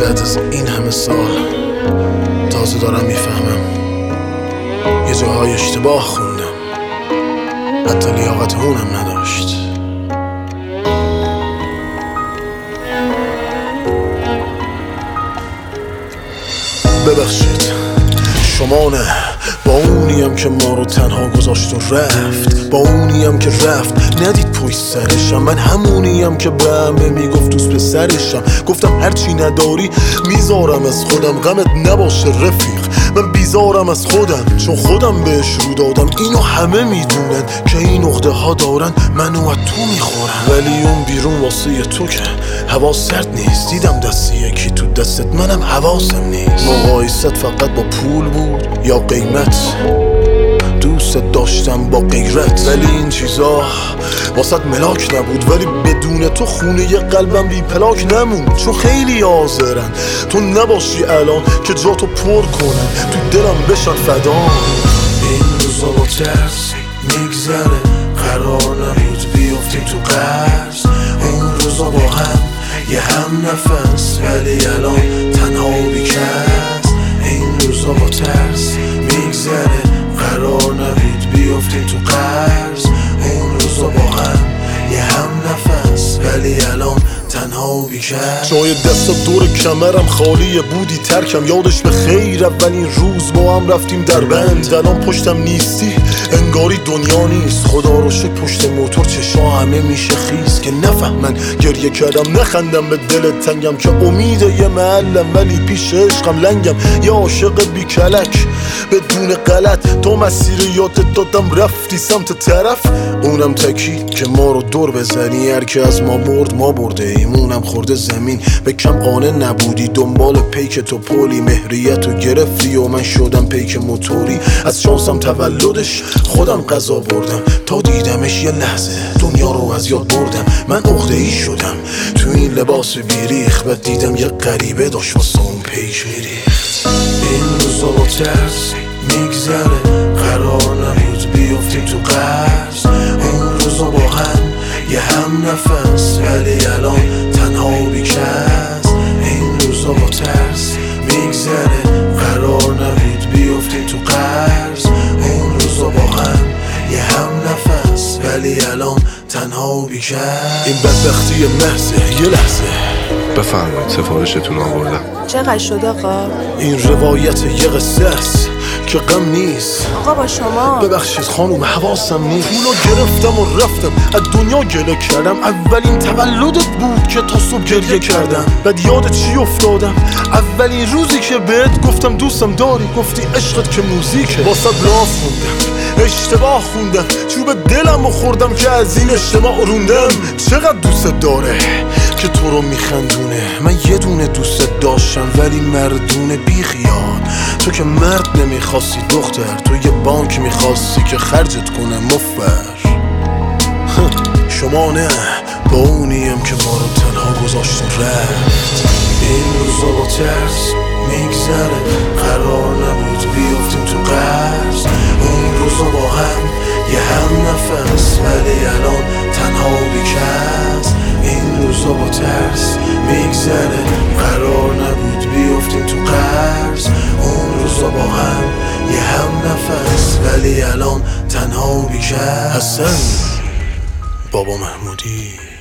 بعد از این همه سال تازه دارم میفهمم یه جاهای اشتباه خوندم، حتی لیاقت اونم نداشت. ببخشید، شما نه، با اونیم که ما رو تنها گذاشت و رفت، با اونیم که رفت ندید پشت سرشم. من همونیم که به همه میگفت دوست پسرشم. گفتم هرچی نداری میذارم از خودم، غمت نباشه رفیق، من بیزارم از خودم، چون خودم بهش رو دادم. اینو همه میدونن که این عقده ها دارن، منو از تو میخورن. ولی اون بیرون واسه تو که هوا سرد نیست. دیدم دستی یکی تو دستت، منم حواسم نیست. مقایست فقط با پول بود یا قیمت؟ دوست داشتم با غیرت، ولی این چیزا واسط ملاک نبود. ولی بدون تو خونه ی قلبم بی پلاک نمون، چون خیلی حاضرن تو نباشی الان که جا تو پر کنن، تو دلم بشن فدا. این روزا با ترس میگذره، قرار نبود بیفتیم تو قرض. اون روزا با هم یه هم نفس، ولی الان تنها بیکس. این روزا با ترس میگذره، قرار نبود بیفتیم تو قرض. اون روزا با هم یه هم نفس، ولی الان تنها و بیکس. جای دست دور کمرم خالیه، بودی ترکم یادش به خیر. اولین روز با هم رفتیم در بند، الان پشتم نیستی انگاری دنیا نیست. خدا رو شکر پشت موتور چشا همه میشه خیز، که نفهمن گریه کردم نخندم به دل تنگم. که امید یه محلم ولی پیش عشقم لنگم. یا عاشق بی کلک بدون غلط، تو مسیر یادت دادم رفتی سمت طرف. اونم تکی که ما رو دور بزنی، هر که از ما مرد ما برده ایمونم خورده زمین. به کم قانع نبودی دنبال پیک تو پولی، مهریت رو گرفتی و من شدم پیک موتوری. از شانسم تولدش خودم قضا بردم، تا دیدمش یه لحظه دنیا رو از یاد بردم. من عقده‌ای شدم تو این لباس بیریخ، بعد دیدم یه غریبه داشت واسه اون پیش میریخت. این روزا با ترس میگذره، قرار نبود بیفتیم تو قرض. اون روزا با هم یه هم نفس، ولی الان تنها بیکس. این روزا با ترس میگذره، قرار نبود بیفتیم تو قرض. اون روزا با هم یه هم نفس، ولی الان تنها بیکس. این بدبختی محضه یه لحظه. بفرمایید سفارشتون آوردم. چقدر شد آقا؟ این روایت یه قصه است که غم نیست. آقا با شما ببخشید خانوم حواسم نیست. پولو گرفتم و رفتم از دنیا گله کردم. اولین تولدت بود که تا صبح گریه کردم. بعد یاد چی افتادم؟ اولین روزی که بهت گفتم دوستم داری، گفتی عشقت که موزیکه. واسه لاف خوندم، اشتباه خوندم، چوب دلم رو خوردم که از این اجتماع روندم. چقدر دوست داره که تو رو میخندونه. من یه دونه دوست داشتم ولی مردونه بی خیال. تو که مرد نمیخواستی دختر، تو یه بانک میخواستی که خرجت کنه مفر. شما نه، با اونیم که ما رو تنها گذاشت و رفت. این روزا با ترس میگذره، قرار نبود بیفتیم تو قرض. اون روزا با هم یه هم نفس، ولی الان تنها بیکس. این روزا با ترس میگذره، قرار نبود بیفتیم تو قرض. اون روزا با هم یه هم نفس، ولی الان تنها بیکس. حسن بابا محمودی.